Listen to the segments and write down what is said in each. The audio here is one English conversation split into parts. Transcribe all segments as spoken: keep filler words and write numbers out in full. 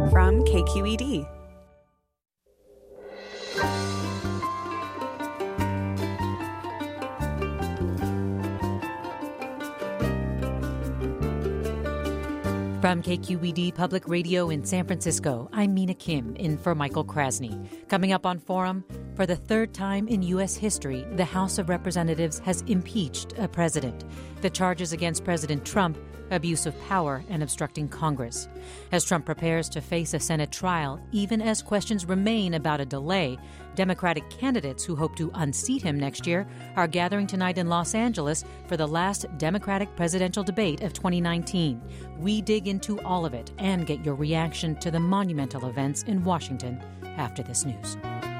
from K Q E D. From K Q E D Public Radio in San Francisco, I'm Mina Kim, in for Michael Krasny. Coming up on Forum, for the third time in U S history, the House of Representatives has impeached a president. The charges against President Trump: abuse of power and obstructing Congress. As Trump prepares to face a Senate trial, even as questions remain about a delay, Democratic candidates who hope to unseat him next year are gathering tonight in Los Angeles for the last Democratic presidential debate of twenty nineteen. We dig into all of it and get your reaction to the monumental events in Washington after this news.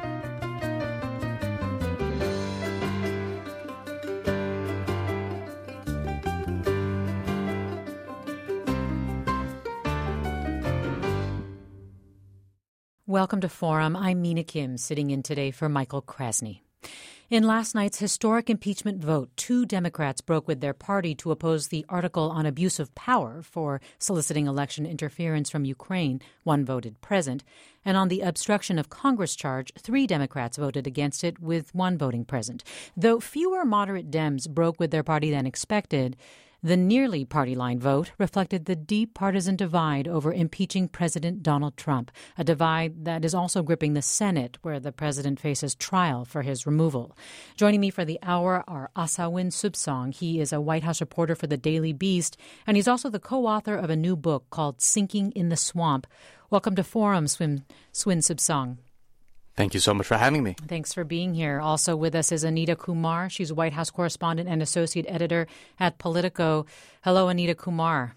Welcome to Forum. I'm Mina Kim, sitting in today for Michael Krasny. In last night's historic impeachment vote, two Democrats broke with their party to oppose the article on abuse of power for soliciting election interference from Ukraine. One voted present. And on the obstruction of Congress charge, three Democrats voted against it, with one voting present. Though fewer moderate Dems broke with their party than expected, the nearly party line vote reflected the deep partisan divide over impeaching President Donald Trump, a divide that is also gripping the Senate, where the president faces trial for his removal. Joining me for the hour are Asawin Subsong. He is a White House reporter for the Daily Beast, and he's also the co-author of a new book called Sinking in the Swamp. Welcome to Forum, Swin, Swin Subsong. Thank you so much for having me. Thanks for being here. Also with us is Anita Kumar. She's a White House correspondent and associate editor at Politico. Hello, Anita Kumar.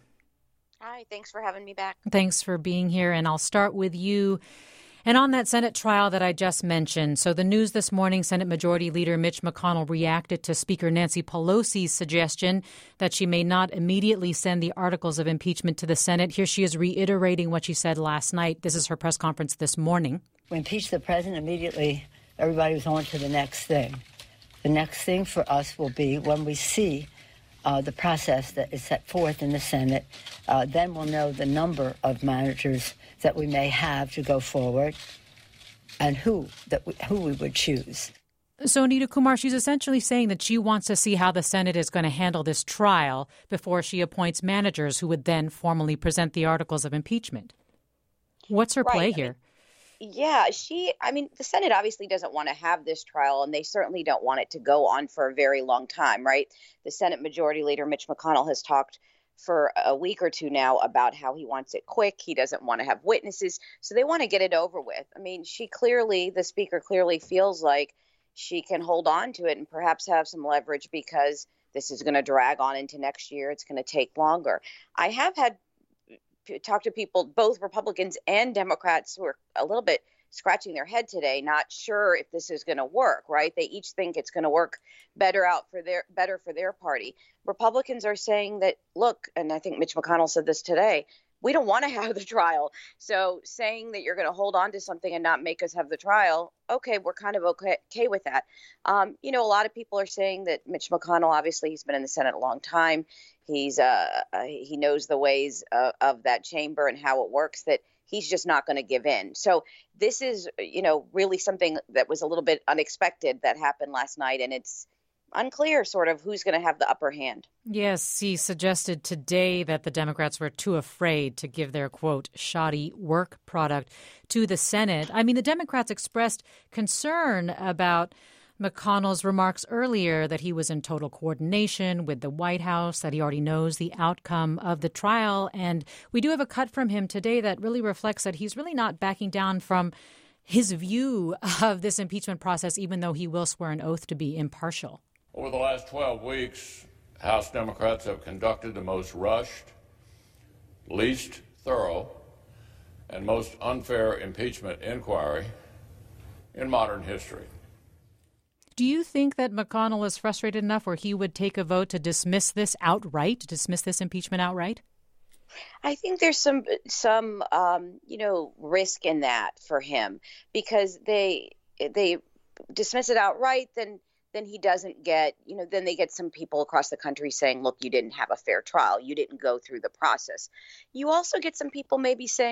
Hi, thanks for having me back. Thanks for being here. And I'll start with you. And on that Senate trial that I just mentioned, so the news this morning, Senate Majority Leader Mitch McConnell reacted to Speaker Nancy Pelosi's suggestion that she may not immediately send the articles of impeachment to the Senate. Here she is reiterating what she said last night. This is her press conference this morning. We impeach the president immediately. Everybody was on to the next thing. The next thing for us will be when we see uh, the process that is set forth in the Senate. Uh, then we'll know the number of managers that we may have to go forward and who that we, who we would choose. So, Anita Kumar, she's essentially saying that she wants to see how the Senate is going to handle this trial before she appoints managers who would then formally present the articles of impeachment. What's her right. play I here? mean, Yeah, she, I mean, the Senate obviously doesn't want to have this trial, and they certainly don't want it to go on for a very long time, right? The Senate Majority Leader Mitch McConnell has talked for a week or two now about how he wants it quick. He doesn't want to have witnesses, so they want to get it over with. I mean, she clearly, the speaker clearly feels like she can hold on to it and perhaps have some leverage because this is going to drag on into next year. It's going to take longer. I have had talk to people, both Republicans and Democrats, who are a little bit scratching their head today, not sure if this is going to work, right? They each think it's going to work better out for their better for their party. Republicans are saying that, look, and I think Mitch McConnell said this today, we don't want to have the trial. So saying that you're going to hold on to something and not make us have the trial, okay, we're kind of okay, okay with that. Um, you know, a lot of people are saying that Mitch McConnell, obviously, he's been in the Senate a long time. He's uh, uh, he knows the ways uh, of that chamber and how it works, that he's just not going to give in. So this is, you know, really something that was a little bit unexpected that happened last night. And it's unclear sort of who's going to have the upper hand. Yes, he suggested today that the Democrats were too afraid to give their, quote, shoddy work product to the Senate. I mean, the Democrats expressed concern about McConnell's remarks earlier that he was in total coordination with the White House, that he already knows the outcome of the trial. And we do have a cut from him today that really reflects that he's really not backing down from his view of this impeachment process, even though he will swear an oath to be impartial. Over the last twelve weeks, House Democrats have conducted the most rushed, least thorough, and most unfair impeachment inquiry in modern history. Do you think that McConnell is frustrated enough where he would take a vote to dismiss this outright, to dismiss this impeachment outright? I think there's some some um, you know risk in that for him, because they they dismiss it outright, then then he doesn't get, you know, then they get some people across the country saying, look, you didn't have a fair trial. You didn't go through the process. You also get some people maybe saying,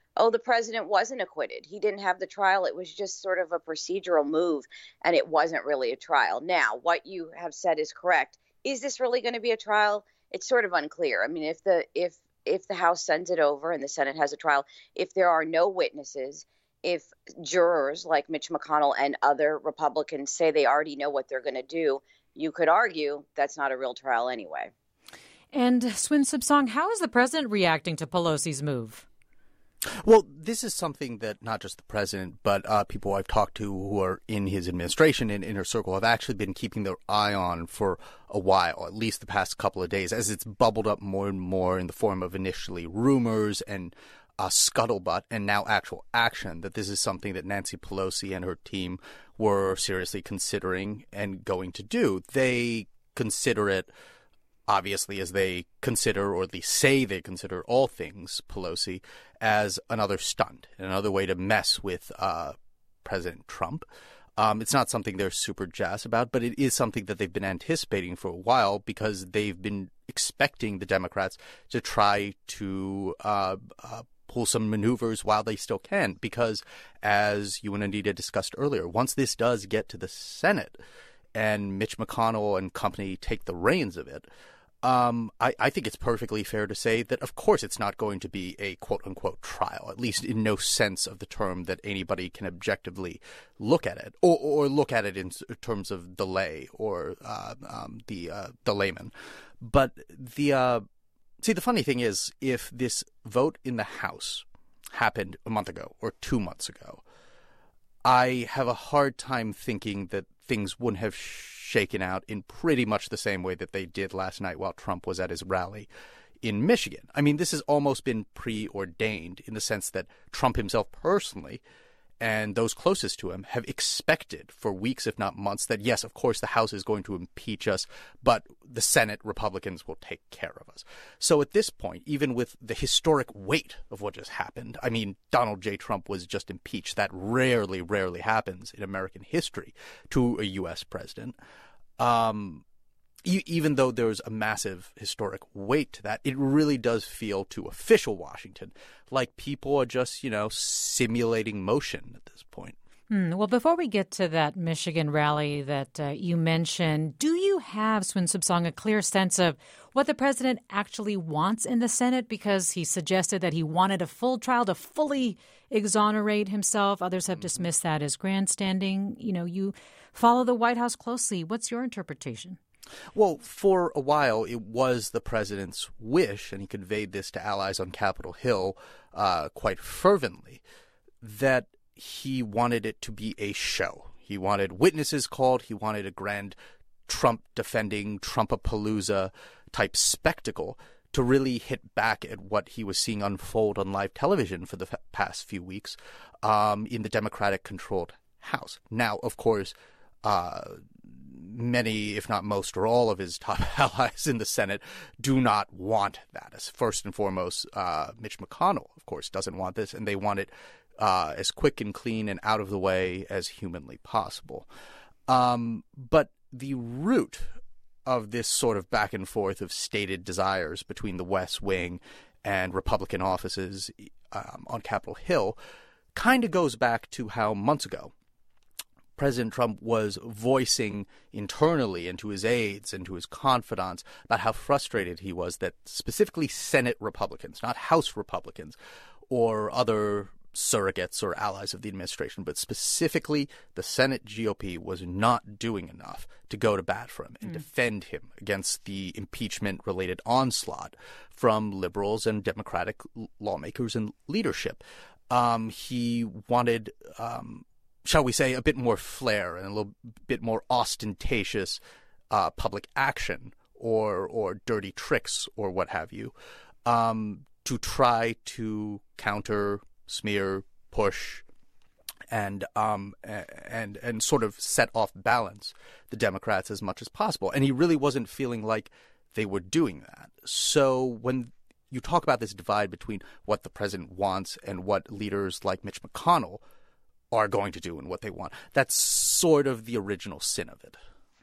oh, the president wasn't acquitted. He didn't have the trial. It was just sort of a procedural move, and it wasn't really a trial. Now, what you have said is correct. Is this really going to be a trial? It's sort of unclear. I mean, if the if if the House sends it over and the Senate has a trial, if there are no witnesses, if jurors like Mitch McConnell and other Republicans say they already know what they're going to do, you could argue that's not a real trial anyway. And Swin Subsong, how is the president reacting to Pelosi's move? Well, this is something that not just the president, but uh, people I've talked to who are in his administration and inner circle have actually been keeping their eye on for a while, at least the past couple of days, as it's bubbled up more and more in the form of initially rumors and uh, scuttlebutt and now actual action, that this is something that Nancy Pelosi and her team were seriously considering and going to do. They consider it, obviously, as they consider, or at least say they consider all things Pelosi, as another stunt, another way to mess with uh, President Trump. Um, it's not something they're super jazzed about, but it is something that they've been anticipating for a while because they've been expecting the Democrats to try to uh, uh, pull some maneuvers while they still can. Because, as you and Anita discussed earlier, once this does get to the Senate and Mitch McConnell and company take the reins of it, Um, I, I think it's perfectly fair to say that, of course, it's not going to be a quote-unquote trial, at least in no sense of the term that anybody can objectively look at it, or, or look at it in terms of delay or uh, um, the uh, the layman. But the uh, see, the funny thing is, if this vote in the House happened a month ago or two months ago, I have a hard time thinking that things wouldn't have shaken out in pretty much the same way that they did last night while Trump was at his rally in Michigan. I mean, this has almost been preordained in the sense that Trump himself personally and those closest to him have expected for weeks, if not months, that, yes, of course, the House is going to impeach us, but the Senate Republicans will take care of us. So at this point, even with the historic weight of what just happened, I mean, Donald J. Trump was just impeached. That rarely, rarely happens in American history to a U S president. Um, e- even though there's a massive historic weight to that, it really does feel to official Washington like people are just, you know, simulating motion at this point. Hmm. Well, before we get to that Michigan rally that uh, you mentioned, do you have, Swin Subsong, a clear sense of what the president actually wants in the Senate? Because he suggested that he wanted a full trial to fully exonerate himself. Others have dismissed that as grandstanding. You know, you follow the White House closely. What's your interpretation? Well, for a while, it was the president's wish, and he conveyed this to allies on Capitol Hill uh, quite fervently, that he wanted it to be a show. He wanted witnesses called. He wanted a grand Trump-defending, Trumpapalooza type spectacle to really hit back at what he was seeing unfold on live television for the f- past few weeks um, in the Democratic-controlled House. Now, of course, uh, many, if not most or all of his top allies in the Senate do not want that. As first and foremost, uh, Mitch McConnell, of course, doesn't want this, and they want it uh, as quick and clean and out of the way as humanly possible. Um, but the root of this sort of back and forth of stated desires between the West Wing and Republican offices um, on Capitol Hill kind of goes back to how months ago President Trump was voicing internally and to his aides and to his confidants about how frustrated he was that specifically Senate Republicans, not House Republicans or other surrogates or allies of the administration, but specifically the Senate G O P was not doing enough to go to bat for him and mm. defend him against the impeachment-related onslaught from liberals and Democratic lawmakers and leadership. Um, he wanted, um, shall we say, a bit more flair and a little bit more ostentatious uh, public action or or dirty tricks or what have you um, to try to counter, smear, push, and um and and sort of set off balance the Democrats as much as possible. And he really wasn't feeling like they were doing that. So when you talk about this divide between what the president wants and what leaders like Mitch McConnell are going to do and what they want, that's sort of the original sin of it.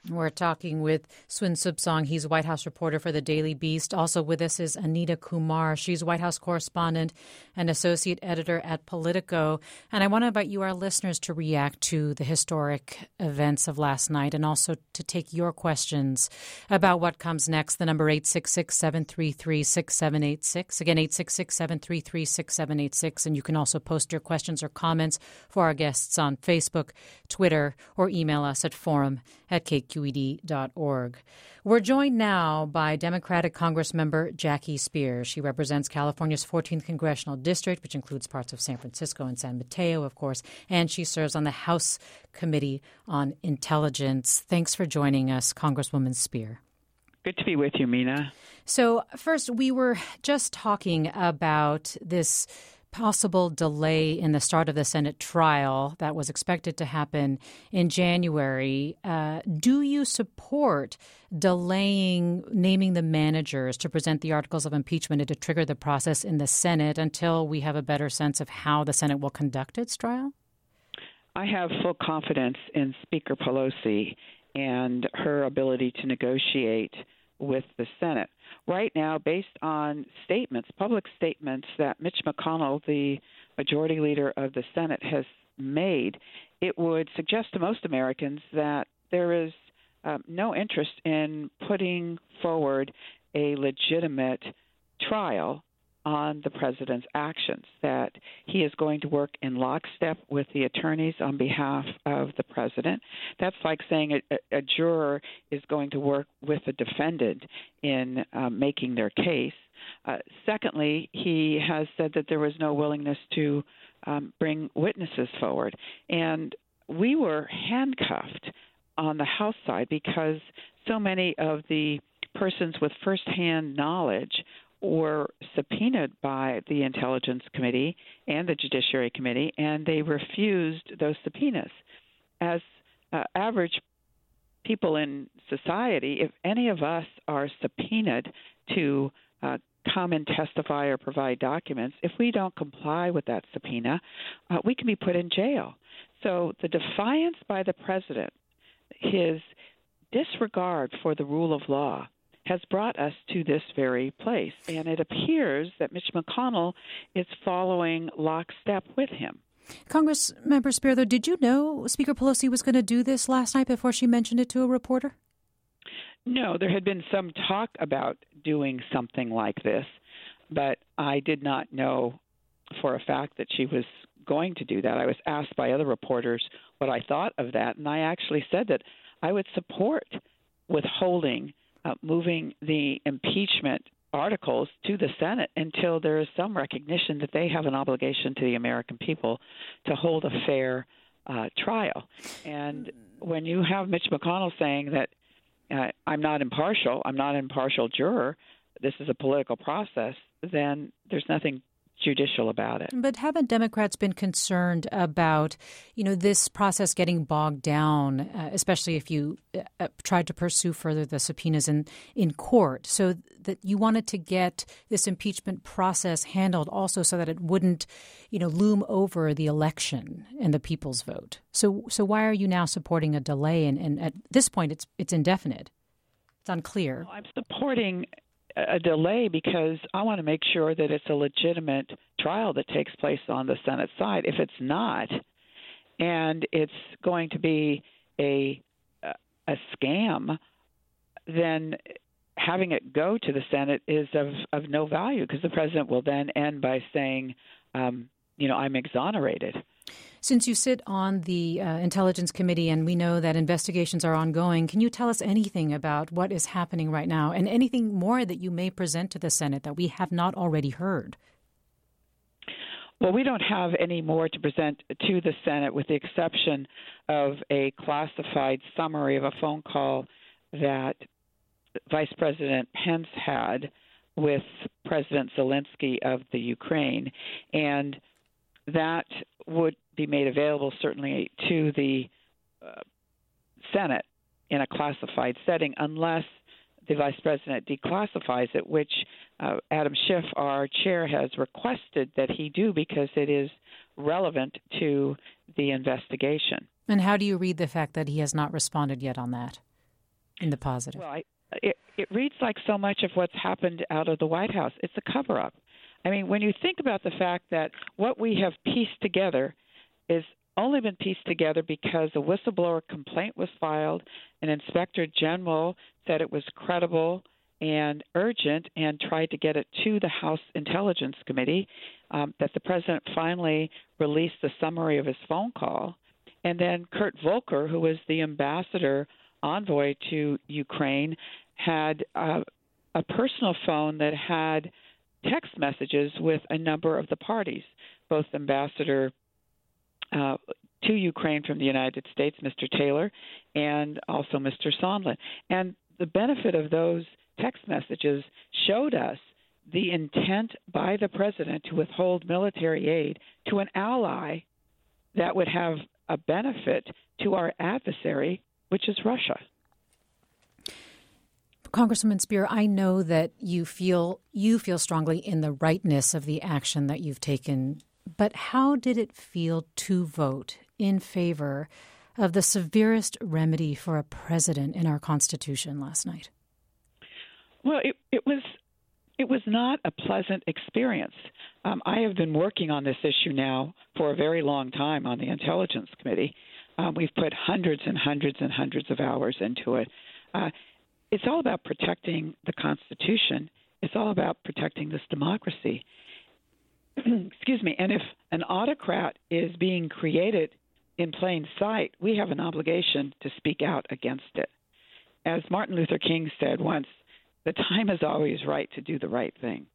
We're talking with Swin Subsong. He's White House reporter for the Daily Beast. Also with us is Anita Kumar. She's White House correspondent and associate editor at Politico. And I want to invite you, our listeners, to react to the historic events of last night and also to take your questions about what comes next. The number eight six six, seven three three, six seven eight six. Again, eight six six, seven three three, six seven eight six. And you can also post your questions or comments for our guests on Facebook, Twitter, or email us at forum at K Q E D dot org. We're joined now by Democratic Congressmember Jackie Speier. She represents California's fourteenth Congressional District, which includes parts of San Francisco and San Mateo, of course, and she serves on the House Committee on Intelligence. Thanks for joining us, Congresswoman Speier. Good to be with you, Mina. So first, we were just talking about this possible delay in the start of the Senate trial that was expected to happen in January. Uh, do you support delaying naming the managers to present the articles of impeachment and to trigger the process in the Senate until we have a better sense of how the Senate will conduct its trial? I have full confidence in Speaker Pelosi and her ability to negotiate with the Senate. Right now, based on statements, public statements that Mitch McConnell, the majority leader of the Senate, has made, it would suggest to most Americans that there is um, no interest in putting forward a legitimate trial on the president's actions, that he is going to work in lockstep with the attorneys on behalf of the president. That's like saying a, a juror is going to work with a defendant in uh, making their case. Uh, secondly, he has said that there was no willingness to um, bring witnesses forward. And we were handcuffed on the House side because so many of the persons with firsthand knowledge were subpoenaed by the Intelligence Committee and the Judiciary Committee, and they refused those subpoenas. As uh, average people in society, if any of us are subpoenaed to uh, come and testify or provide documents, if we don't comply with that subpoena, uh, we can be put in jail. So the defiance by the president, his disregard for the rule of law, has brought us to this very place. And it appears that Mitch McConnell is following lockstep with him. Congressmember Speier, though, did you know Speaker Pelosi was going to do this last night before she mentioned it to a reporter? No, there had been some talk about doing something like this, but I did not know for a fact that she was going to do that. I was asked by other reporters what I thought of that, and I actually said that I would support withholding Uh, moving the impeachment articles to the Senate until there is some recognition that they have an obligation to the American people to hold a fair uh, trial. And when you have Mitch McConnell saying that uh, I'm not impartial, I'm not an impartial juror, this is a political process, then there's nothing judicial about it. But haven't Democrats been concerned about, you know, this process getting bogged down, uh, especially if you uh, tried to pursue further the subpoenas in, in court, so that you wanted to get this impeachment process handled also so that it wouldn't, you know, loom over the election and the people's vote. So so why are you now supporting a delay? And, and at this point, it's it's indefinite. It's unclear. Well, I'm supporting a delay because I want to make sure that it's a legitimate trial that takes place on the Senate side. If it's not, and it's going to be a a scam, then having it go to the Senate is of, of no value because the president will then end by saying, um, you know, I'm exonerated. Since you sit on the uh, Intelligence Committee and we know that investigations are ongoing, can you tell us anything about what is happening right now and anything more that you may present to the Senate that we have not already heard? Well, we don't have any more to present to the Senate with the exception of a classified summary of a phone call that Vice President Pence had with President Zelensky of the Ukraine. And that would be made available certainly to the uh, Senate in a classified setting unless the Vice President declassifies it, which uh, Adam Schiff, our chair, has requested that he do because it is relevant to the investigation. And how do you read the fact that he has not responded yet on that? in the positive? Well, I, it, it reads like so much of what's happened out of the White House. It's a cover-up. I mean, when you think about the fact that what we have pieced together is only been pieced together because a whistleblower complaint was filed, an inspector general said it was credible and urgent and tried to get it to the House Intelligence Committee, um, that the president finally released the summary of his phone call. And then Kurt Volker, who was the ambassador envoy to Ukraine, had uh, a personal phone that had text messages with a number of the parties, both Ambassador uh, to Ukraine from the United States, Mister Taylor, and also Mister Sondland. And the benefit of those text messages showed us the intent by the president to withhold military aid to an ally that would have a benefit to our adversary, which is Russia. Congresswoman Speier, I know that you feel you feel strongly in the rightness of the action that you've taken, but how did it feel to vote in favor of the severest remedy for a president in our Constitution last night? Well, it, it was it was not a pleasant experience. Um, I have been working on this issue now for a very long time on the Intelligence Committee. Um, we've put hundreds and hundreds and hundreds of hours into it. Uh, It's all about protecting the Constitution. It's all about protecting this democracy. Excuse me. And if an autocrat is being created in plain sight, we have an obligation to speak out against it. As Martin Luther King said once, the time is always right to do the right thing.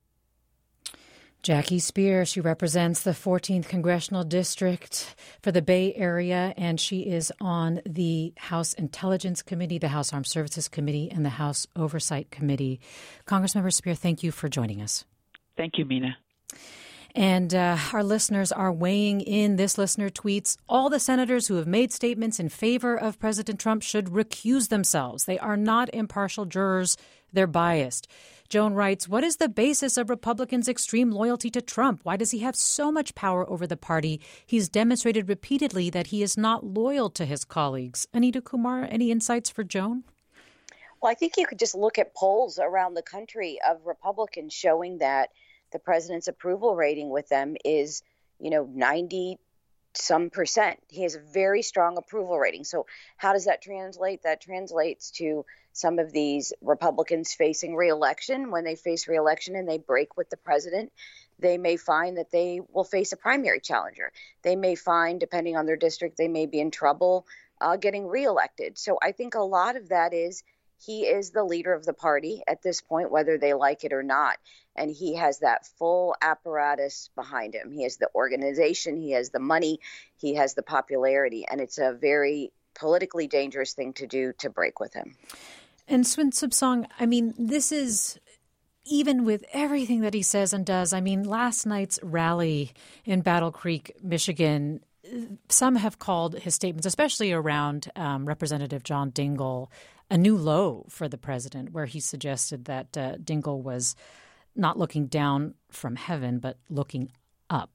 Jackie Speier, she represents the fourteenth Congressional District for the Bay Area, and she is on the House Intelligence Committee, the House Armed Services Committee, and the House Oversight Committee. Congressmember Speier, thank you for joining us. Thank you, Mina. And uh, our listeners are weighing in. This listener tweets, all the senators who have made statements in favor of President Trump should recuse themselves. They are not impartial jurors. They're biased. Joan writes, what is the basis of Republicans' extreme loyalty to Trump? Why does he have so much power over the party? He's demonstrated repeatedly that he is not loyal to his colleagues. Anita Kumar, any insights for Joan? Well, I think you could just look at polls around the country of Republicans showing that the president's approval rating with them is, you know, ninety some percent. He has a very strong approval rating. So how does that translate? That translates to some of these Republicans facing reelection. When they face reelection and they break with the president, they may find that they will face a primary challenger. They may find, depending on their district, they may be in trouble uh, getting reelected. So I think a lot of that is he is the leader of the party at this point, whether they like it or not. And he has that full apparatus behind him. He has the organization, he has the money, he has the popularity. And it's a very politically dangerous thing to do to break with him. And Swin Subsong, I mean, this is, even with everything that he says and does, I mean, last night's rally in Battle Creek, Michigan, some have called his statements, especially around um, Representative John Dingell, a new low for the president, where he suggested that uh, Dingell was not looking down from heaven, but looking up.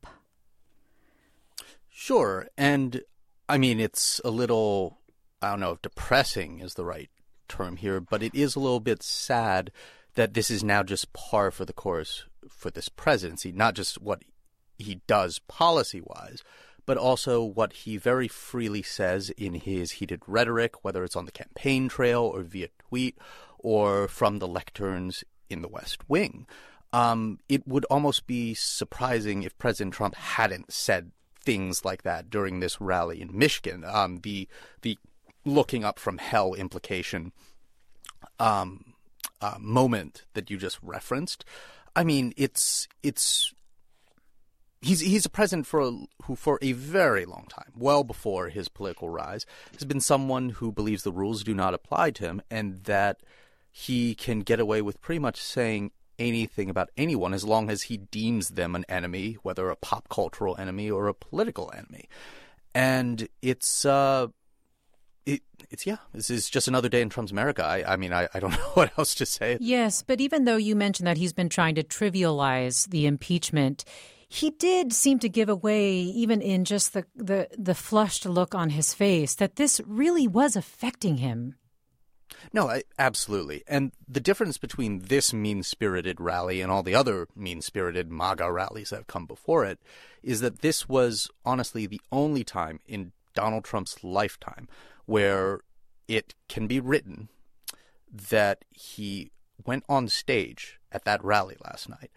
Sure. And I mean, it's a little, I don't know if depressing is the right term here, but it is a little bit sad that this is now just par for the course for this presidency, not just what he does policy-wise, but also what he very freely says in his heated rhetoric, whether it's on the campaign trail or via tweet or from the lecterns in the West Wing. Um, it would almost be surprising if President Trump hadn't said things like that during this rally in Michigan. Um, the the looking up from hell implication um, uh, moment that you just referenced. I mean, it's it's he's he's a president for a, who for a very long time, well before his political rise, has been someone who believes the rules do not apply to him and that he can get away with pretty much saying anything about anyone as long as he deems them an enemy, whether a pop cultural enemy or a political enemy. And it's, uh, it, it's yeah, this is just another day in Trump's America. I, I mean, I, I don't know what else to say. Yes, but even though you mentioned that he's been trying to trivialize the impeachment, he did seem to give away, even in just the, the, the flushed look on his face, that this really was affecting him. No, I, absolutely. And the difference between this mean-spirited rally and all the other mean-spirited MAGA rallies that have come before it is that this was honestly the only time in Donald Trump's lifetime where it can be written that he went on stage at that rally last night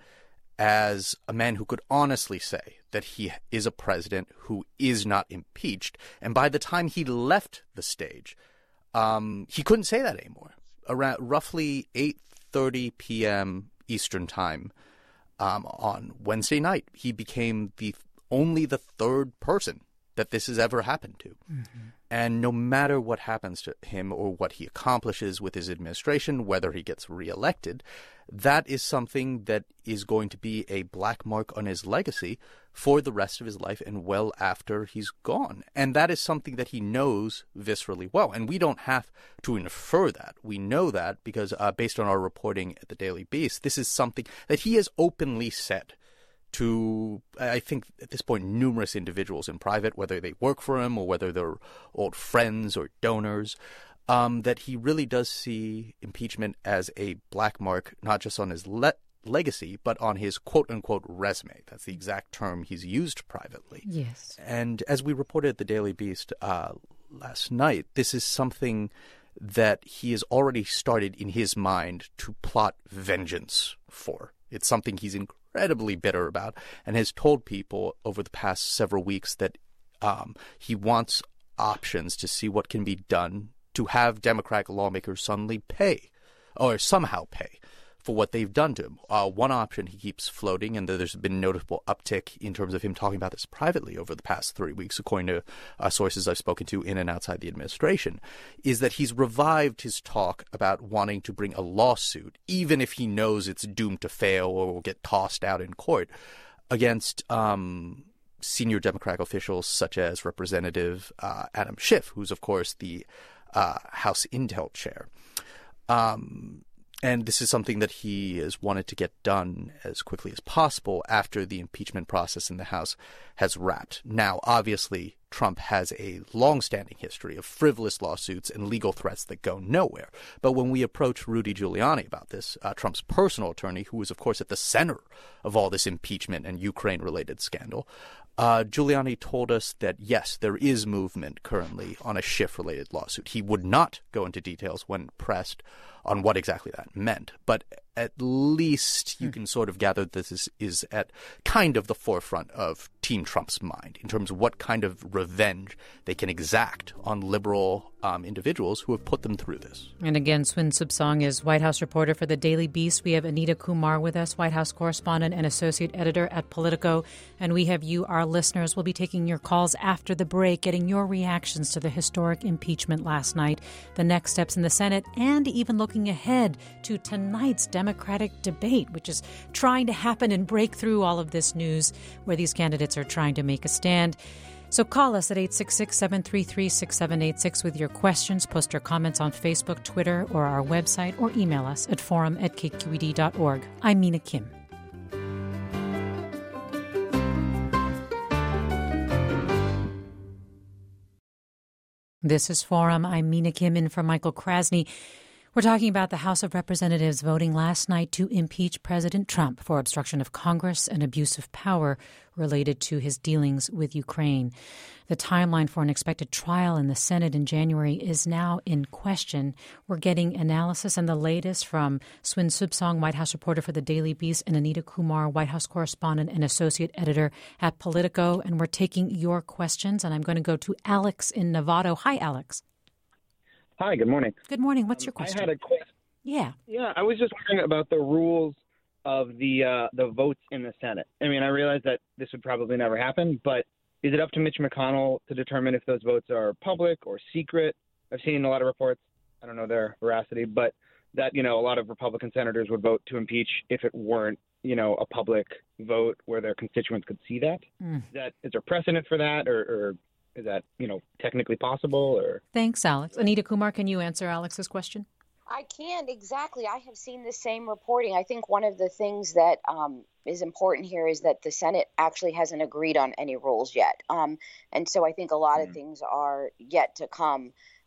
as a man who could honestly say that he is a president who is not impeached. And by the time he left the stage, um, he couldn't say that anymore. Around roughly eight thirty p.m. Eastern time um, on Wednesday night, he became the only the third person that this has ever happened to. Mm-hmm. And no matter what happens to him or what he accomplishes with his administration, whether he gets reelected, that is something that is going to be a black mark on his legacy for the rest of his life and well after he's gone. And that is something that he knows viscerally well. And we don't have to infer that. We know that because uh, based on our reporting at the Daily Beast, this is something that he has openly said to, I think, at this point, numerous individuals in private, whether they work for him or whether they're old friends or donors, um, that he really does see impeachment as a black mark, not just on his le- legacy, but on his quote-unquote resume. That's the exact term he's used privately. Yes. And as we reported at the Daily Beast uh, last night, this is something that he has already started in his mind to plot vengeance for. It's something he's incredibly bitter about and has told people over the past several weeks that um, he wants options to see what can be done to have Democratic lawmakers suddenly pay or somehow pay for what they've done to him. Uh, one option he keeps floating, and there's been a notable uptick in terms of him talking about this privately over the past three weeks, according to uh, sources I've spoken to in and outside the administration, is that he's revived his talk about wanting to bring a lawsuit, even if he knows it's doomed to fail or will get tossed out in court, against um, senior Democratic officials such as Representative uh, Adam Schiff, who's, of course, the uh, House Intel chair. Um And this is something that he has wanted to get done as quickly as possible after the impeachment process in the House has wrapped. Now, obviously, Trump has a long-standing history of frivolous lawsuits and legal threats that go nowhere. But when we approached Rudy Giuliani about this, uh, Trump's personal attorney, who was, of course, at the center of all this impeachment and Ukraine-related scandal, uh, Giuliani told us that, yes, there is movement currently on a Schiff-related lawsuit. He would not go into details when pressed on what exactly that meant. But at least you hmm. can sort of gather that this is, is at kind of the forefront of Team Trump's mind in terms of what kind of revenge they can exact on liberal um, individuals who have put them through this. And again, Swin Subsong is White House reporter for the Daily Beast. We have Anita Kumar with us, White House correspondent and associate editor at Politico. And we have you, our listeners. We'll be taking your calls after the break, getting your reactions to the historic impeachment last night, the next steps in the Senate, and even looking ahead to tonight's Democratic debate, which is trying to happen and break through all of this news where these candidates are trying to make a stand. So call us at eight six six, seven three three, six seven eight six with your questions, post your comments on Facebook, Twitter, or our website, or email us at forum at k q e d dot org. I'm Mina Kim. This is Forum. I'm Mina Kim in for Michael Krasny. We're talking about the House of Representatives voting last night to impeach President Trump for obstruction of Congress and abuse of power related to his dealings with Ukraine. The timeline for an expected trial in the Senate in January is now in question. We're getting analysis and the latest from Swin Subsong, White House reporter for the Daily Beast, and Anita Kumar, White House correspondent and associate editor at Politico. And we're taking your questions, and I'm going to go to Alex in Novato. Hi, Alex. Hi, good morning. Good morning. What's your question? I had a question. Yeah. Yeah, I was just wondering about the rules of the uh, the votes in the Senate. I mean, I realize that this would probably never happen, but is it up to Mitch McConnell to determine if those votes are public or secret? I've seen a lot of reports, I don't know their veracity, but that, you know, a lot of Republican senators would vote to impeach if it weren't, you know, a public vote where their constituents could see that. Mm. Is that is there precedent for that, or, or is that, you know, technically possible? Or Thanks, Alex. Anita Kumar, can you answer Alex's question? I can, exactly. I have seen the same reporting. I think one of the things that um, is important here is that the Senate actually hasn't agreed on any rules yet. Um, and so I think a lot mm. of things are yet to come.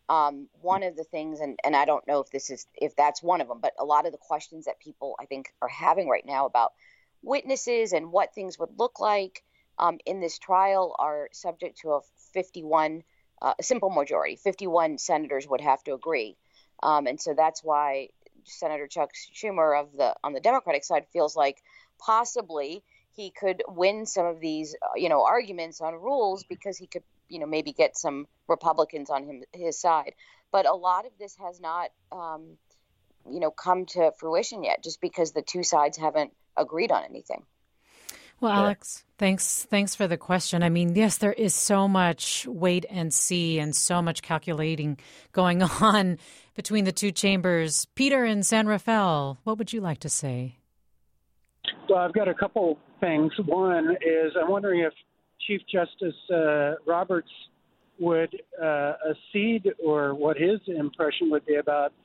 Um, one of the things, and, and I don't know if this is if that's one of them, but a lot of the questions that people I think are having right now about witnesses and what things would look like um, in this trial are subject to a fifty-one, uh, a simple majority. fifty-one senators would have to agree, um, and so that's why Senator Chuck Schumer of the on the Democratic side feels like possibly he could win some of these, you know, arguments on rules because he could, you know, maybe get some Republicans on him his side. But a lot of this has not, um, you know, come to fruition yet, just because the two sides haven't agreed on anything. Well, Alex, thanks. Thanks for the question. I mean, yes, there is so much wait and see and so much calculating going on between the two chambers. Peter in San Rafael, what would you like to say? Well, I've got a couple things. One is I'm wondering if Chief Justice uh, Roberts would uh, accede, or what his impression would be about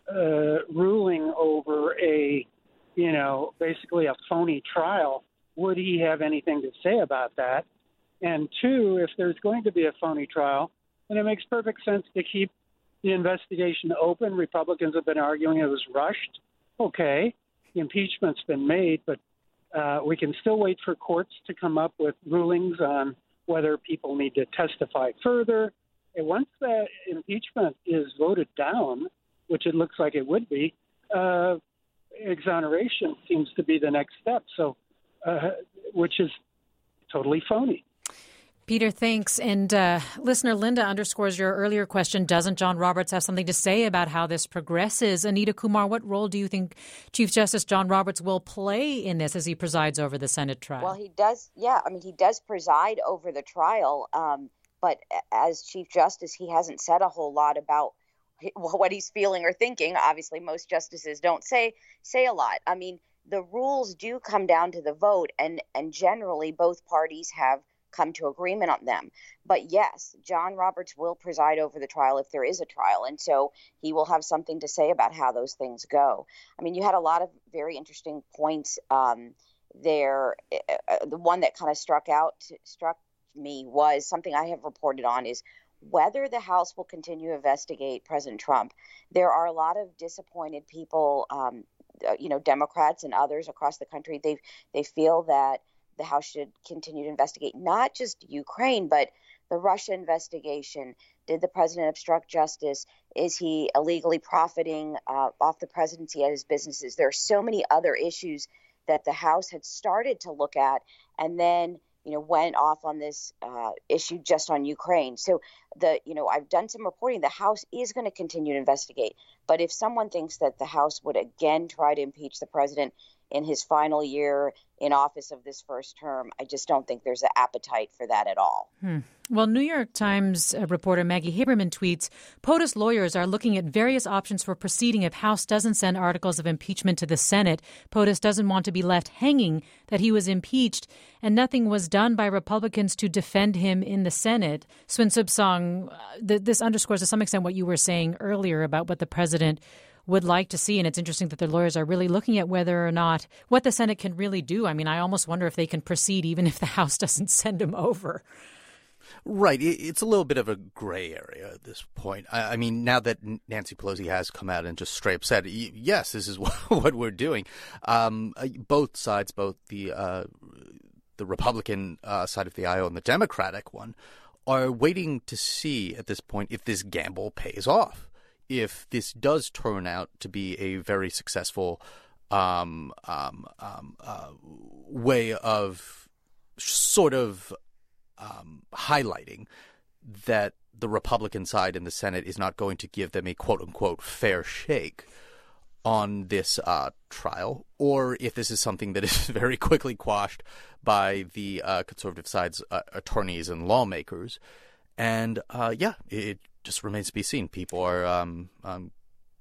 uh, ruling over a, you know, basically a phony trial. Would he have anything to say about that? And two, if there's going to be a phony trial, then it makes perfect sense to keep the investigation open. Republicans have been arguing it was rushed. Okay, the impeachment's been made, but uh, we can still wait for courts to come up with rulings on whether people need to testify further. And once that impeachment is voted down, which it looks like it would be, uh, exoneration seems to be the next step. So, uh, which is totally phony. Peter, thanks. And uh, listener Linda underscores your earlier question, doesn't John Roberts have something to say about how this progresses? Anita Kumar, what role do you think Chief Justice John Roberts will play in this as he presides over the Senate trial? Well, he does. Yeah, I mean, he does preside over the trial. Um, but as Chief Justice, he hasn't said a whole lot about what he's feeling or thinking. Obviously, most justices don't say say a lot. I mean, the rules do come down to the vote, and, and generally both parties have come to agreement on them. But yes, John Roberts will preside over the trial if there is a trial. And so he will have something to say about how those things go. I mean, you had a lot of very interesting points um, there. Uh, the one that kind of struck out, struck me was something I have reported on is whether the House will continue to investigate President Trump. There are a lot of disappointed people, um, uh, you know, Democrats and others across the country. They they feel that the House should continue to investigate not just Ukraine, but the Russia investigation. Did the president obstruct justice? Is he illegally profiting uh, off the presidency at his businesses? There are so many other issues that the House had started to look at and then, you know, went off on this uh, issue just on Ukraine. So the, you know, I've done some reporting. The House is going to continue to investigate. But if someone thinks that the House would again try to impeach the president in his final year in office of this first term, I just don't think there's an appetite for that at all. Hmm. Well, New York Times uh, reporter Maggie Haberman tweets, POTUS lawyers are looking at various options for proceeding if House doesn't send articles of impeachment to the Senate. POTUS doesn't want to be left hanging that he was impeached, and nothing was done by Republicans to defend him in the Senate. Swin Subsong, uh, th- this underscores to some extent what you were saying earlier about what the president would like to see. And it's interesting that the lawyers are really looking at whether or not what the Senate can really do. I mean, I almost wonder if they can proceed even if the House doesn't send him over. Right. It's a little bit of a gray area at this point. I mean, now that Nancy Pelosi has come out and just straight up said, yes, this is what we're doing. Um, both sides, both the uh, the Republican uh, side of the aisle and the Democratic one, are waiting to see at this point if this gamble pays off. If this does turn out to be a very successful um, um, um, uh, way of sort of um, highlighting that the Republican side in the Senate is not going to give them a quote-unquote fair shake on this uh, trial, or if this is something that is very quickly quashed by the uh, conservative side's uh, attorneys and lawmakers. And, uh, yeah, it just remains to be seen. People are um, um,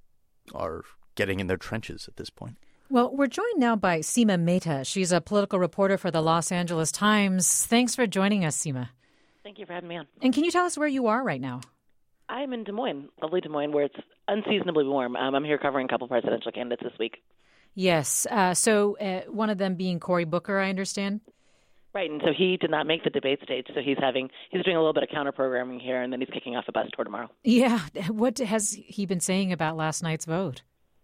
are getting in their trenches at this point. Well, we're joined now by Seema Mehta. She's a political reporter for the Los Angeles Times. Thanks for joining us, Seema. Thank you for having me on. And can you tell us where you are right now? I'm in Des Moines, lovely Des Moines, where it's unseasonably warm. Um, I'm here covering a couple presidential candidates this week. Yes. Uh, so uh, one of them being Cory Booker, I understand? Right, and so he did not make the debate stage, so he's having he's doing a little bit of counter programming here, and then he's kicking off a bus tour tomorrow. Yeah, what has he been saying about last night's vote?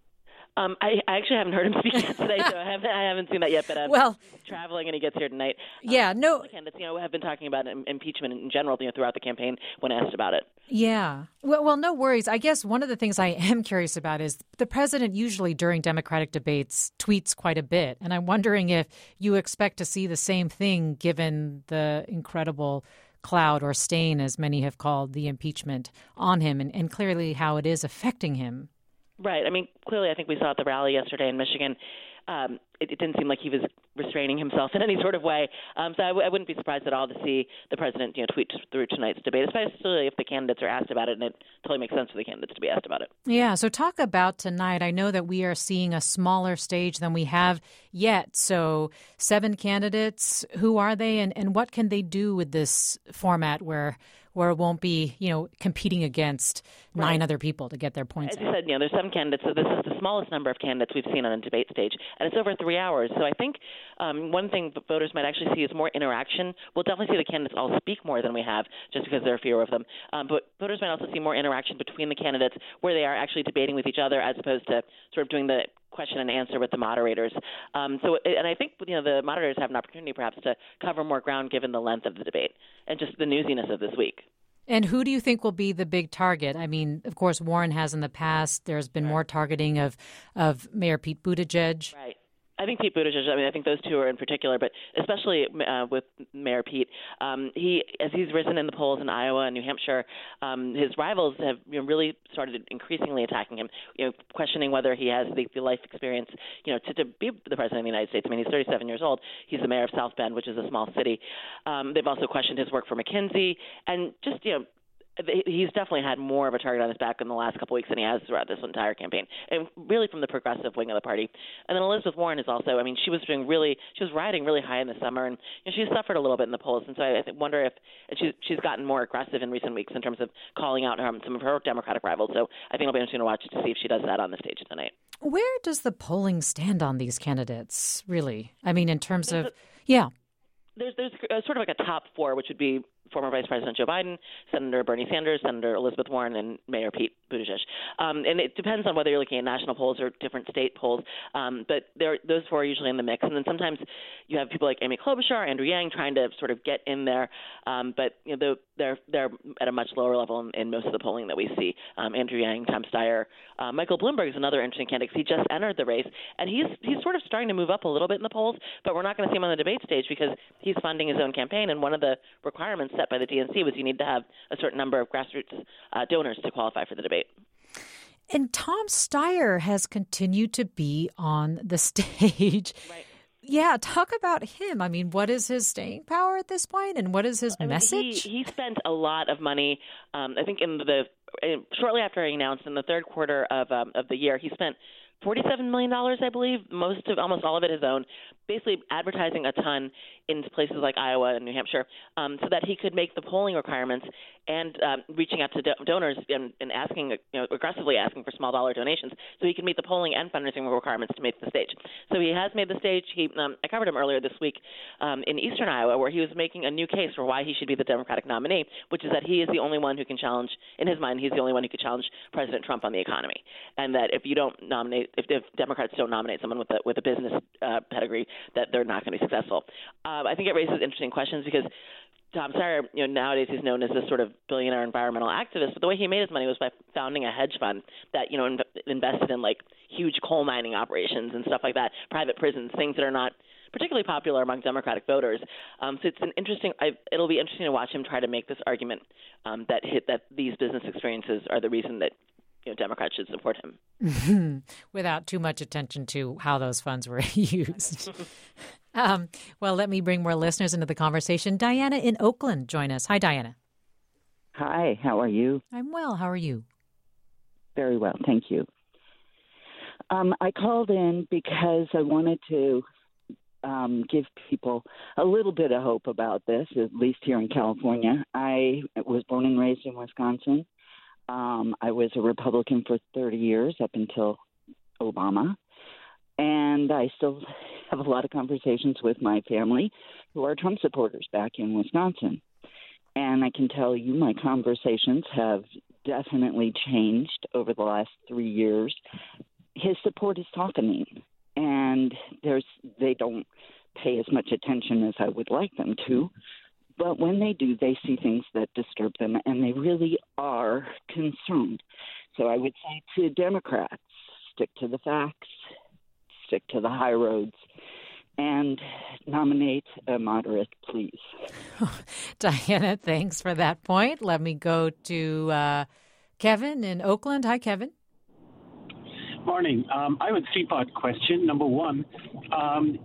Um, I, I actually haven't heard him speak yet today, so I haven't I haven't seen that yet. But I'm well, traveling, and he gets here tonight. Yeah, um, no. Candidates, you know, have been talking about im- impeachment in general, you know, throughout the campaign when asked about it. Yeah. Well, well, no worries. I guess one of the things I am curious about is the president usually during Democratic debates tweets quite a bit, and I'm wondering if you expect to see the same thing given the incredible cloud or stain, as many have called the impeachment on him, and, and clearly how it is affecting him. Right. I mean, clearly, I think we saw at the rally yesterday in Michigan, um, it, it didn't seem like he was restraining himself in any sort of way. Um, so I, w- I wouldn't be surprised at all to see the president, you know, tweet through tonight's debate, especially if the candidates are asked about it, and it totally makes sense for the candidates to be asked about it. Yeah. So talk about tonight. I know that we are seeing a smaller stage than we have yet. So seven candidates. Who are they, and, and what can they do with this format where where it won't be, you know, competing against right. nine other people to get their points? As you said, you know, there's seven candidates, so this is the smallest number of candidates we've seen on a debate stage, and it's over three hours. So I think um, one thing voters might actually see is more interaction. We'll definitely see the candidates all speak more than we have, just because there are fewer of them. Um, but voters might also see more interaction between the candidates, where they are actually debating with each other, as opposed to sort of doing the question and answer with the moderators. Um, so, and I think, you know, the moderators have an opportunity perhaps to cover more ground given the length of the debate and just the newsiness of this week. And who do you think will be the big target? I mean, of course, Warren has in the past. There's been right. more targeting of, of Mayor Pete Buttigieg. Right. I think Pete Buttigieg, I mean, I think those two are in particular, but especially uh, with Mayor Pete, um, he, as he's risen in the polls in Iowa and New Hampshire, um, his rivals have you know, really started increasingly attacking him, you know, questioning whether he has the, the life experience, you know, to, to be the president of the United States. I mean, he's thirty-seven years old. He's the mayor of South Bend, which is a small city. Um, they've also questioned his work for McKinsey, and just, you know, he's definitely had more of a target on his back in the last couple of weeks than he has throughout this entire campaign, and really from the progressive wing of the party. And then Elizabeth Warren is also, I mean, she was doing really, she was riding really high in the summer, and you know, she's suffered a little bit in the polls. And so I, I wonder if and she's she's gotten more aggressive in recent weeks in terms of calling out um, some of her Democratic rivals. So I think it'll be interesting to watch to see if she does that on the stage tonight. Where does the polling stand on these candidates, really? I mean, in terms of, yeah. There's there's uh, sort of like a top four, which would be former Vice President Joe Biden, Senator Bernie Sanders, Senator Elizabeth Warren, and Mayor Pete Buttigieg. Um, and it depends on whether you're looking at national polls or different state polls. Um, but those four are usually in the mix. And then sometimes you have people like Amy Klobuchar, Andrew Yang trying to sort of get in there. Um, but you know, they're they're at a much lower level in, in most of the polling that we see. Um, Andrew Yang, Tom Steyer, uh, Michael Bloomberg is another interesting candidate. He just entered the race, and he's he's sort of starting to move up a little bit in the polls. But we're not going to see him on the debate stage because he's funding his own campaign. And one of the requirements set by the D N C was you need to have a certain number of grassroots uh, donors to qualify for the debate. And Tom Steyer has continued to be on the stage. Right. Yeah, talk about him. I mean, what is his staying power at this point, and what is his I mean, message? He, he spent a lot of money. Um, I think in the in, shortly after he announced in the third quarter of um, of the year, he spent forty-seven million dollars, I believe, most of almost all of it his own, basically advertising a ton in places like Iowa and New Hampshire, um, so that he could make the polling requirements and um, reaching out to do- donors and, and asking, you know, aggressively asking for small dollar donations, so he could meet the polling and fundraising requirements to make the stage. So he has made the stage. He, um, I covered him earlier this week um, in eastern Iowa, where he was making a new case for why he should be the Democratic nominee, which is that he is the only one who can challenge, in his mind, he's the only one who could challenge President Trump on the economy, and that if you don't nominate, if, if Democrats don't nominate someone with a with a business uh, pedigree, that they're not going to be successful. Um, I think it raises interesting questions because Tom Steyer, you know, nowadays he's known as this sort of billionaire environmental activist, but the way he made his money was by founding a hedge fund that, you know, in, invested in like huge coal mining operations and stuff like that, private prisons, things that are not particularly popular among Democratic voters. Um, so it's an interesting. I, it'll be interesting to watch him try to make this argument um, that hit that these business experiences are the reason that, you know, Democrats should support him. Without too much attention to how those funds were used. um, well, let me bring more listeners into the conversation. Diana in Oakland, join us. Hi, Diana. Hi, how are you? I'm well. How are you? Very well, thank you. Um, I called in because I wanted to um, give people a little bit of hope about this, at least here in California. I was born and raised in Wisconsin. Um, I was a Republican for thirty years up until Obama, and I still have a lot of conversations with my family who are Trump supporters back in Wisconsin. And I can tell you my conversations have definitely changed over the last three years. His support is softening, and there's they don't pay as much attention as I would like them to. But when they do, they see things that disturb them, and they really are concerned. So I would say to Democrats, stick to the facts, stick to the high roads, and nominate a moderate, please. Diana, thanks for that point. Let me go to uh, Kevin in Oakland. Hi, Kevin. Morning. Um, I have a three-part question. Number one, um,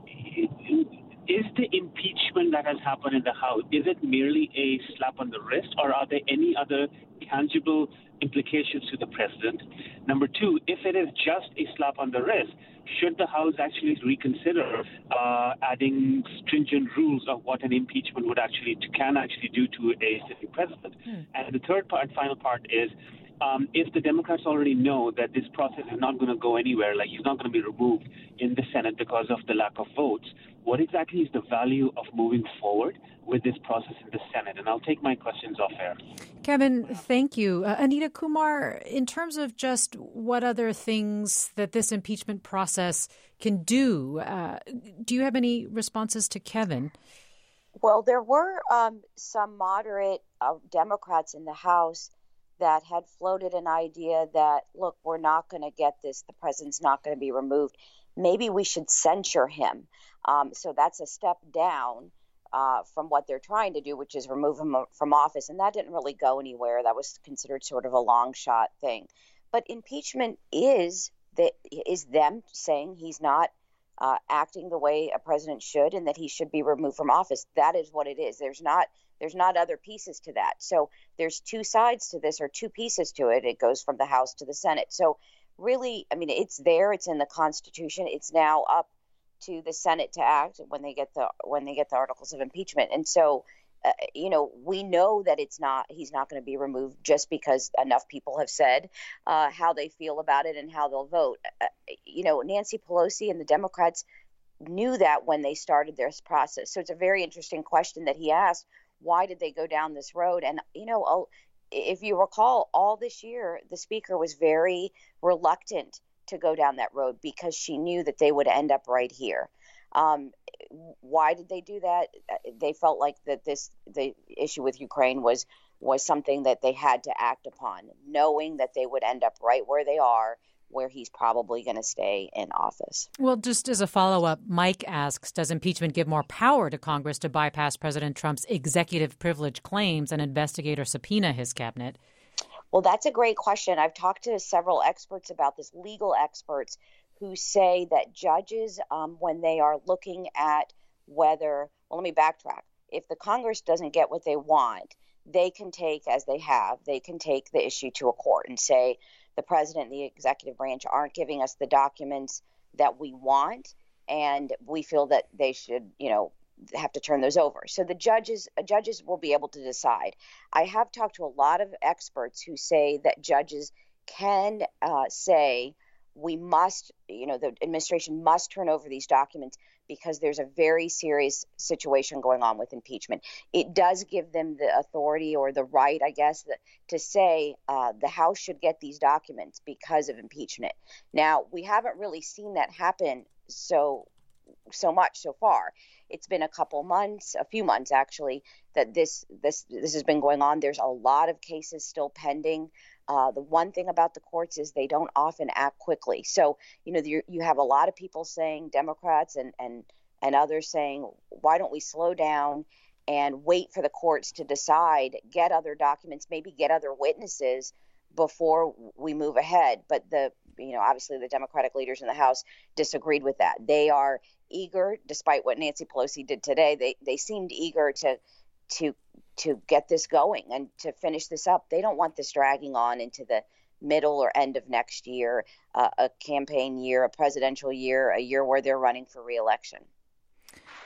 is the impeachment that has happened in the House, is it merely a slap on the wrist, or are there any other tangible implications to the president? Number two, if it is just a slap on the wrist, should the House actually reconsider uh, adding stringent rules of what an impeachment would actually can actually do to a sitting president? Hmm. And the third part, final part is, Um, if the Democrats already know that this process is not going to go anywhere, like he's not going to be removed in the Senate because of the lack of votes, what exactly is the value of moving forward with this process in the Senate? And I'll take my questions off air. Kevin, thank you. Uh, Anita Kumar, in terms of just what other things that this impeachment process can do, uh, do you have any responses to Kevin? Well, there were um, some moderate uh, Democrats in the House that had floated an idea that, look, we're not going to get this. The president's not going to be removed. Maybe we should censure him. Um, so that's a step down uh, from what they're trying to do, which is remove him from office. And that didn't really go anywhere. That was considered sort of a long shot thing. But impeachment is the, is them saying he's not uh, acting the way a president should and that he should be removed from office. That is what it is. There's not There's not other pieces to that. So there's two sides to this, or two pieces to it. It goes from the House to the Senate. So really, I mean, it's there. It's in the Constitution. It's now up to the Senate to act when they get the when they get the articles of impeachment. And so, uh, you know, we know that it's not he's not going to be removed just because enough people have said uh, how they feel about it and how they'll vote. Uh, you know, Nancy Pelosi and the Democrats knew that when they started this process. So it's a very interesting question that he asked. Why did they go down this road? And, you know, if you recall, all this year, the speaker was very reluctant to go down that road because she knew that they would end up right here. Um, why did they do that? They felt like that this the issue with Ukraine was was something that they had to act upon, knowing that they would end up right where they are, where he's probably going to stay in office. Well, just as a follow-up, Mike asks, does impeachment give more power to Congress to bypass President Trump's executive privilege claims and investigate or subpoena his cabinet? Well, that's a great question. I've talked to several experts about this, legal experts, who say that judges, um, when they are looking at whether, well, let me backtrack. If the Congress doesn't get what they want, they can take, as they have, they can take the issue to a court and say, the president and the executive branch aren't giving us the documents that we want, and we feel that they should, you know, have to turn those over. So the judges judges will be able to decide. I have talked to a lot of experts who say that judges can uh, say we must, you know, the administration must turn over these documents because there's a very serious situation going on with impeachment. It does give them the authority or the right, I guess, that, to say uh, the House should get these documents because of impeachment. Now, we haven't really seen that happen so so much so far. It's been a couple months, a few months actually, that this this this has been going on. There's a lot of cases still pending. Uh, the one thing about the courts is they don't often act quickly. So, you know, you, you have a lot of people saying, Democrats and, and, and others saying, why don't we slow down and wait for the courts to decide, get other documents, maybe get other witnesses before we move ahead. But the, you know, obviously the Democratic leaders in the House disagreed with that. They are eager, despite what Nancy Pelosi did today, they, they seemed eager to to to get this going and to finish this up. They don't want this dragging on into the middle or end of next year, uh, a campaign year, a presidential year, a year where they're running for re-election.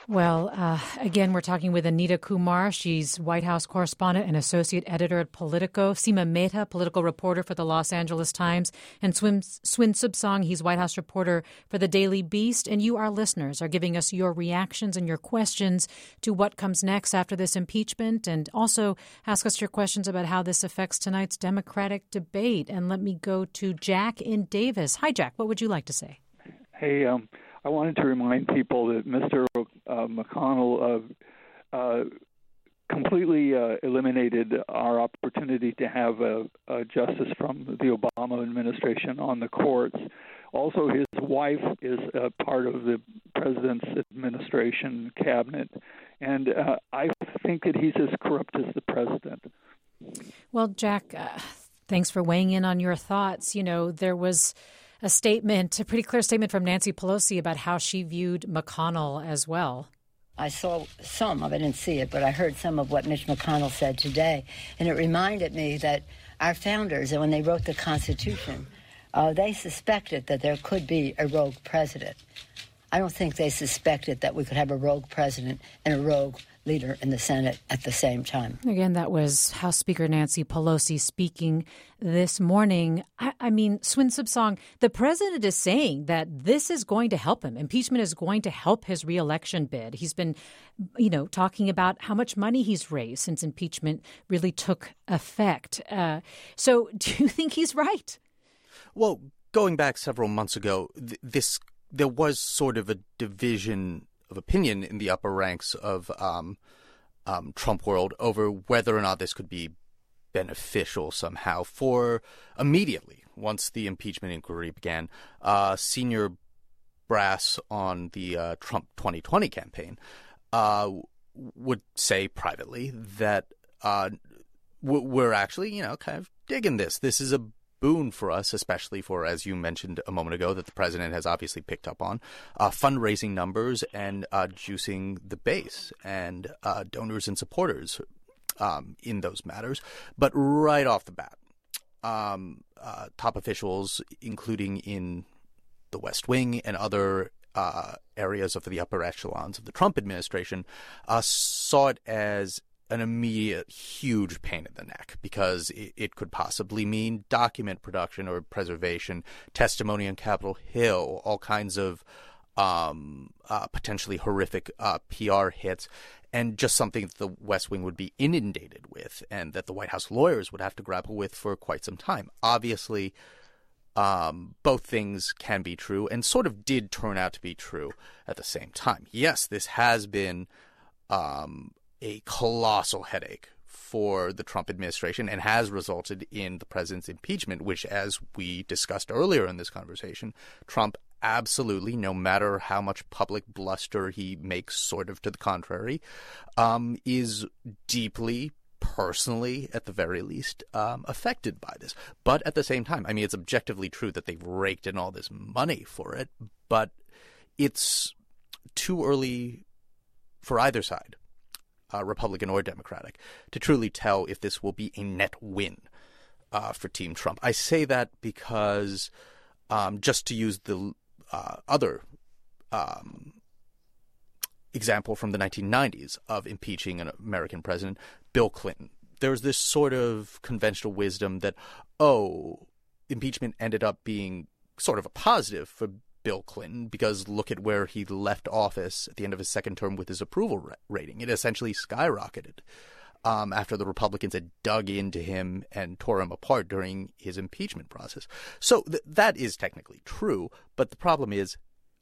Well, uh, again, we're talking with Anita Kumar. She's White House correspondent and associate editor at Politico. Seema Mehta, political reporter for the Los Angeles Times. And Swin, Swin Subsong, he's White House reporter for the Daily Beast. And you, our listeners, are giving us your reactions and your questions to what comes next after this impeachment. And also ask us your questions about how this affects tonight's Democratic debate. And let me go to Jack in Davis. Hi, Jack. What would you like to say? Hey, um, I wanted to remind people that Mister Uh, McConnell uh, uh, completely uh, eliminated our opportunity to have a, a justice from the Obama administration on the courts. Also, his wife is a part of the president's administration cabinet, and uh, I think that he's as corrupt as the president. Well, Jack, uh, thanks for weighing in on your thoughts. You know, there was a statement, a pretty clear statement from Nancy Pelosi about how she viewed McConnell as well. I saw some of it, I didn't see it, but I heard some of what Mitch McConnell said today. And it reminded me that our founders, when they wrote the Constitution, uh, they suspected that there could be a rogue president. I don't think they suspected that we could have a rogue president and a rogue leader in the Senate at the same time. Again, that was House Speaker Nancy Pelosi speaking this morning. I, I mean, Swin Subsong, the president is saying that this is going to help him. Impeachment is going to help his reelection bid. He's been, you know, talking about how much money he's raised since impeachment really took effect. Uh, so do you think he's right? Well, going back several months ago, th- this there was sort of a division of opinion in the upper ranks of um, um, Trump world over whether or not this could be beneficial somehow for immediately once the impeachment inquiry began. Uh, senior brass on the uh, Trump twenty twenty campaign uh, would say privately that uh, we're actually, you know, kind of digging this. This is a boon for us, especially for, as you mentioned a moment ago, that the president has obviously picked up on, uh, fundraising numbers and uh, juicing the base and uh, donors and supporters um, in those matters. But right off the bat, um, uh, top officials, including in the West Wing and other uh, areas of the upper echelons of the Trump administration, uh, saw it as an immediate huge pain in the neck because it, it could possibly mean document production or preservation, testimony on Capitol Hill, all kinds of um, uh, potentially horrific uh, P R hits, and just something that the West Wing would be inundated with and that the White House lawyers would have to grapple with for quite some time. Obviously, um, both things can be true and sort of did turn out to be true at the same time. Yes, this has been um, a colossal headache for the Trump administration and has resulted in the president's impeachment, which, as we discussed earlier in this conversation, Trump absolutely, no matter how much public bluster he makes sort of to the contrary, um, is deeply, personally, at the very least, um, affected by this. But at the same time, I mean, it's objectively true that they've raked in all this money for it, but it's too early for either side, Uh, Republican or Democratic, to truly tell if this will be a net win uh, for Team Trump. I say that because um, just to use the uh, other um, example from the nineteen nineties of impeaching an American president, Bill Clinton, there's this sort of conventional wisdom that, oh, impeachment ended up being sort of a positive for Bill Clinton because look at where he left office at the end of his second term with his approval ra- rating. It essentially skyrocketed um, after the Republicans had dug into him and tore him apart during his impeachment process. So th- that is technically true, but the problem is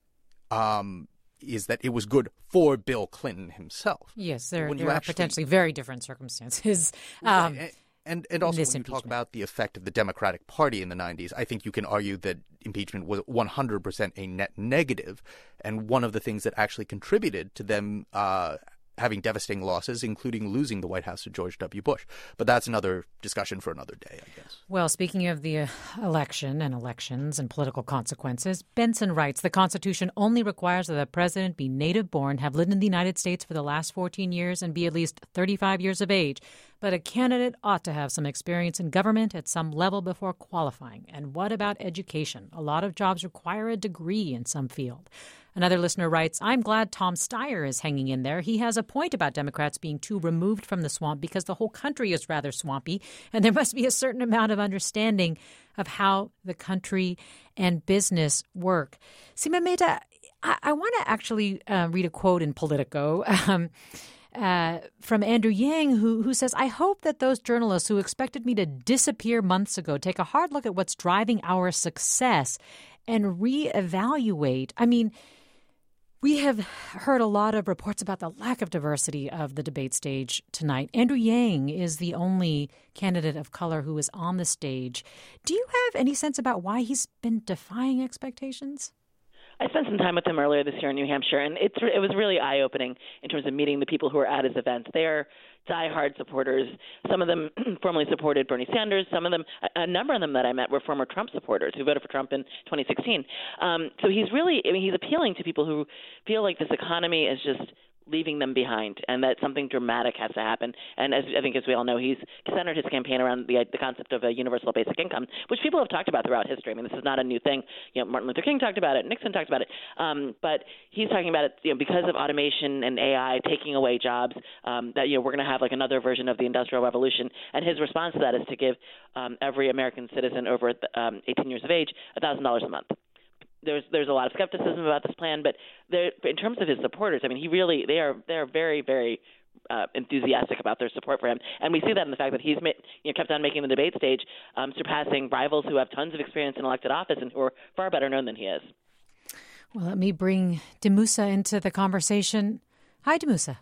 um, is that it was good for Bill Clinton himself. Yes, there, when there you are actually, potentially very different circumstances. Um, right, And and also when you talk about the effect of the Democratic Party in the nineties, I think you can argue that impeachment was one hundred percent a net negative, and one of the things that actually contributed to them uh, having devastating losses, including losing the White House to George W. Bush. But that's another discussion for another day, I guess. Well, speaking of the uh, election and elections and political consequences, Benson writes, the Constitution only requires that the president be native-born, have lived in the United States for the last fourteen years, and be at least thirty-five years of age. But a candidate ought to have some experience in government at some level before qualifying. And what about education? A lot of jobs require a degree in some field. Another listener writes, I'm glad Tom Steyer is hanging in there. He has a point about Democrats being too removed from the swamp because the whole country is rather swampy, and there must be a certain amount of understanding of how the country and business work. Seema Mehta, I, I want to actually uh, read a quote in Politico um, uh, from Andrew Yang, who, who says, I hope that those journalists who expected me to disappear months ago take a hard look at what's driving our success and reevaluate. I mean, we have heard a lot of reports about the lack of diversity of the debate stage tonight. Andrew Yang is the only candidate of color who is on the stage. Do you have any sense about why he's been defying expectations? I spent some time with him earlier this year in New Hampshire, and it's it was really eye-opening in terms of meeting the people who are at his events. They are diehard supporters. Some of them formerly supported Bernie Sanders. Some of them, a number of them that I met were former Trump supporters who voted for Trump in twenty sixteen. Um, so he's really, I mean, he's appealing to people who feel like this economy is just leaving them behind and that something dramatic has to happen. And as I think, as we all know, he's centered his campaign around the the concept of a universal basic income, which people have talked about throughout history. I mean, this is not a new thing. You know, Martin Luther King talked about it, Nixon talked about it, um, but he's talking about it, you know, because of automation and A I taking away jobs, um, that, you know, we're going to have like another version of the Industrial Revolution. And his response to that is to give um, every American citizen over um, eighteen years of age one thousand dollars a month. There's there's a lot of skepticism about this plan, but there, in terms of his supporters, I mean, he really they are they are very very uh, enthusiastic about their support for him, and we see that in the fact that he's ma- you know kept on making the debate stage, um, surpassing rivals who have tons of experience in elected office and who are far better known than he is. Well, let me bring Demusa into the conversation. Hi, Demusa.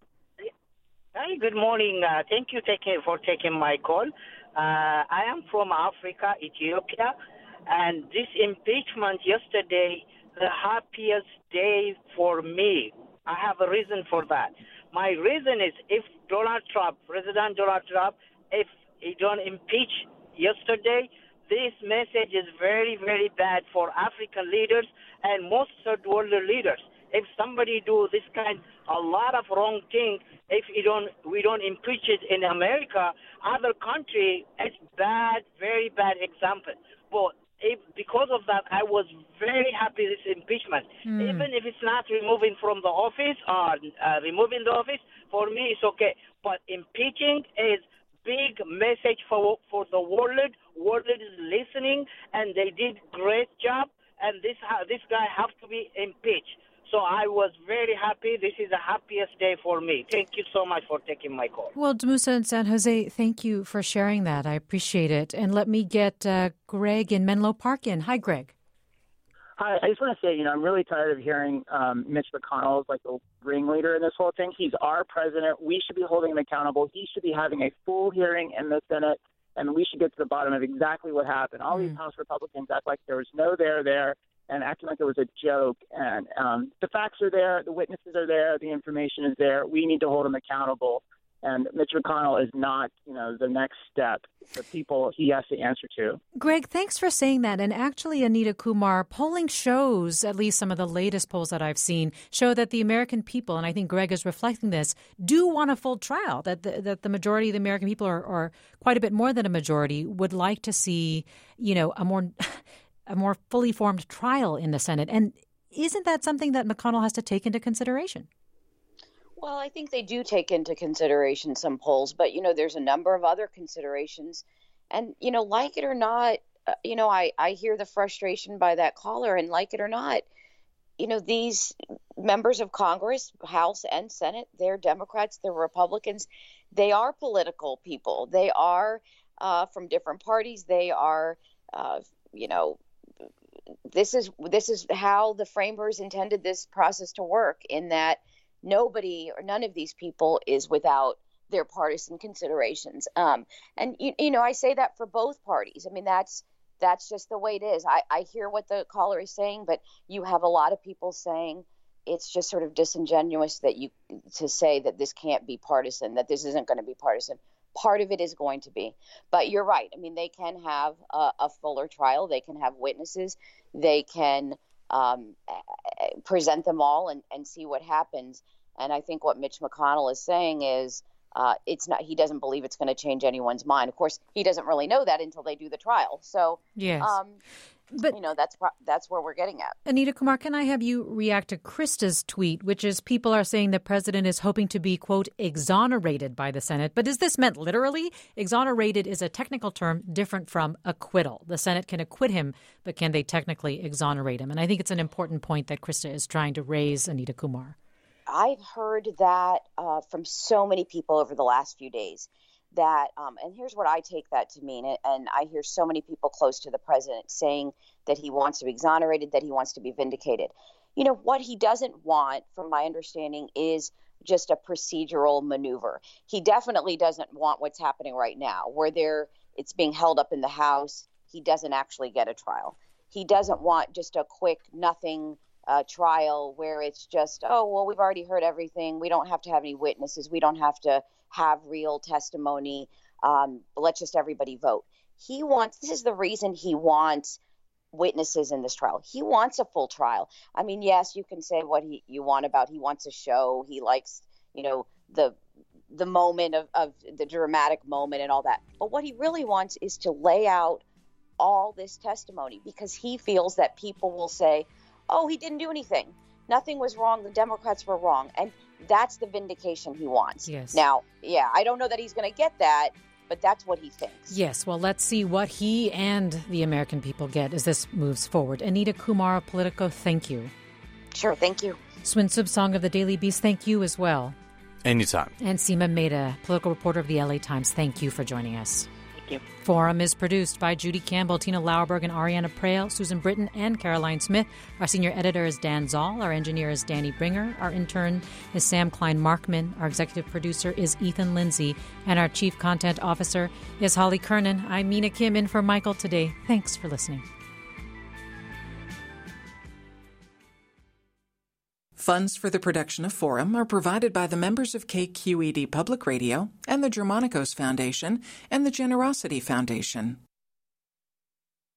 Hi, good morning. Uh, thank you take, for taking my call. Uh, I am from Africa, Ethiopia. And this impeachment yesterday, the happiest day for me. I have a reason for that. My reason is if Donald Trump, President Donald Trump, if he don't impeach yesterday, this message is very, very bad for African leaders and most third world leaders. If somebody do this kind, a lot of wrong thing, if you don't, we don't impeach it in America, other country, it's bad, very bad example. But If, because of that, I was very happy this impeachment. Mm. Even if it's not removing from the office or uh, removing the office, for me it's okay. But impeaching is big message for for the world. World is listening, and they did great job. And this this guy have to be impeached. So I was very happy. This is the happiest day for me. Thank you so much for taking my call. Well, Demusa in San Jose, thank you for sharing that. I appreciate it. And let me get uh, Greg in Menlo Park in. Hi, Greg. Hi. I just want to say, you know, I'm really tired of hearing um, Mitch McConnell is like the ringleader in this whole thing. He's our president. We should be holding him accountable. He should be having a full hearing in the Senate, and we should get to the bottom of exactly what happened. All mm. these House Republicans act like there was no there there. And acting like it was a joke. And um, the facts are there, the witnesses are there, the information is there. We need to hold them accountable. And Mitch McConnell is not, you know, the next step. The people he has to answer to. Greg, thanks for saying that. And actually, Anita Kumar, polling shows, at least some of the latest polls that I've seen, show that the American people, and I think Greg is reflecting this, do want a full trial, that the, that the majority of the American people, are, or quite a bit more than a majority, would like to see, you know, a more... a more fully formed trial in the Senate. And isn't that something that McConnell has to take into consideration? Well, I think they do take into consideration some polls, but, you know, there's a number of other considerations. And, you know, like it or not, uh, you know, I, I hear the frustration by that caller, and like it or not, you know, these members of Congress, House and Senate, they're Democrats, they're Republicans, they are political people. They are uh, from different parties. They are, uh, you know, This is this is how the framers intended this process to work, in that nobody or none of these people is without their partisan considerations. Um, and, you, you know, I say that for both parties. I mean, that's that's just the way it is. I, I hear what the caller is saying, but you have a lot of people saying it's just sort of disingenuous that you to say that this can't be partisan, that this isn't going to be partisan. Part of it is going to be. But you're right. I mean, they can have a, a fuller trial. They can have witnesses. They can um, present them all and, and see what happens. And I think what Mitch McConnell is saying is uh, it's not. He doesn't believe it's going to change anyone's mind. Of course, he doesn't really know that until they do the trial. So, yes. Um, But, you know, that's that's where we're getting at. Anita Kumar, can I have you react to Krista's tweet, which is people are saying the president is hoping to be, quote, exonerated by the Senate. But is this meant literally? Exonerated is a technical term different from acquittal. The Senate can acquit him, but can they technically exonerate him? And I think it's an important point that Krista is trying to raise, Anita Kumar. I've heard that uh, from so many people over the last few days. That um, and here's what I take that to mean, and I hear so many people close to the president saying that he wants to be exonerated, that he wants to be vindicated. You know, what he doesn't want, from my understanding, is just a procedural maneuver. He definitely doesn't want what's happening right now, where there it's being held up in the House. He doesn't actually get a trial. He doesn't want just a quick nothing uh, trial where it's just, oh, well, we've already heard everything. We don't have to have any witnesses. We don't have to have real testimony. Um, let's just everybody vote. He wants, this is the reason he wants witnesses in this trial. He wants a full trial. I mean, yes, you can say what he, you want about, he wants a show. He likes, you know, the, the moment of, of the dramatic moment and all that. But what he really wants is to lay out all this testimony, because he feels that people will say, oh, he didn't do anything. Nothing was wrong. The Democrats were wrong. And that's the vindication he wants. Yes. Now, yeah, I don't know that he's going to get that, but that's what he thinks. Yes. Well, let's see what he and the American people get as this moves forward. Anita Kumar, Politico, thank you. Sure. Thank you. Swin Sub Song of the Daily Beast, thank you as well. Anytime. And Seema Mehta, political reporter of the L A Times, thank you for joining us. Thank you. Forum is produced by Judy Campbell, Tina Lauerberg, and Ariana Prale, Susan Britton, and Caroline Smith. Our senior editor is Dan Zoll. Our engineer is Danny Bringer. Our intern is Sam Klein-Markman. Our executive producer is Ethan Lindsay. And our chief content officer is Holly Kernan. I'm Mina Kim in for Michael today. Thanks for listening. Funds for the production of Forum are provided by the members of K Q E D Public Radio and the Germanicos Foundation and the Generosity Foundation.